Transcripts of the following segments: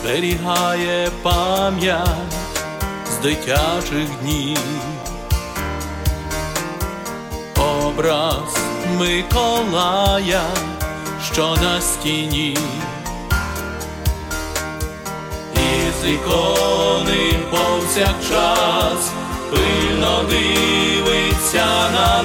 зберігає пам'ять з дитячих днів. Образ Миколая, що на стіні, із ікони повсякчас пильно дивиться на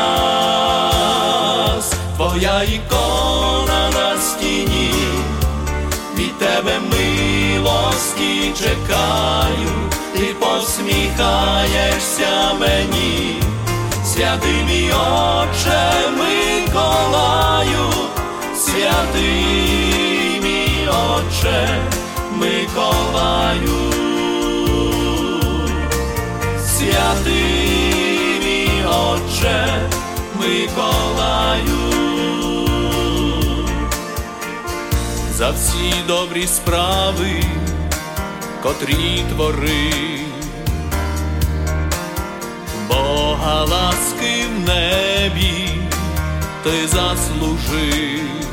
нас. Твоя ікона на стіні, від тебе милості чекаю, ти посміхаєшся мені. Святий мій Отче Миколаю, святий мій Отче Миколаю, святий мій Отче Миколаю. За всі добрі справи, котрі творив, Бога ласки в небі ти заслужив.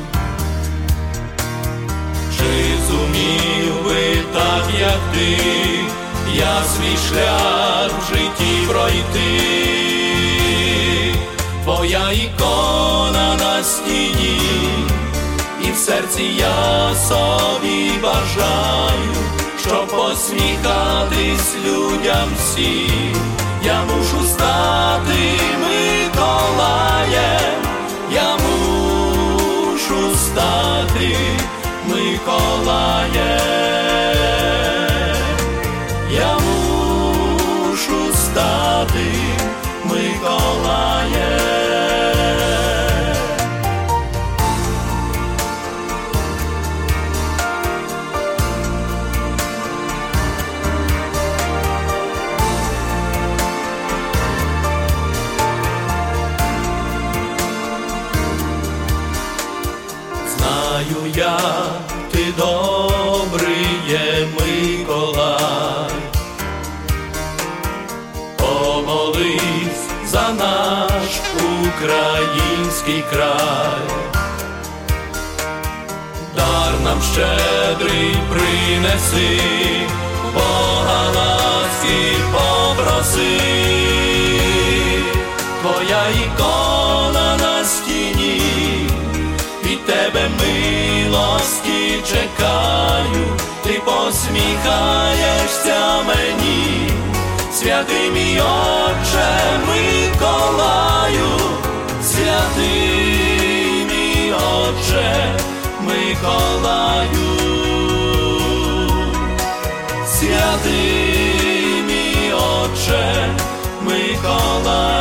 Чи зумів би так, як ти, я свій шлях в житті пройти? Твоя ікона на стіні, і в серці я собі бажаю, щоб посміхатись людям всім. Я мушу стати Миколаєм, я мушу стати Миколаєм, я мушу стати Миколаєм. Знаю я, ти добрий є Миколай, помолись за наш український край. Дар нам щедрий принеси, Бога ласки попроси. Твоя ікона на стіні, від тебе милості чекаю, ти посміхаєшся мені. Святий мій Отче Миколаю, святий мій Отче Миколаю, святий мій Отче Миколаю.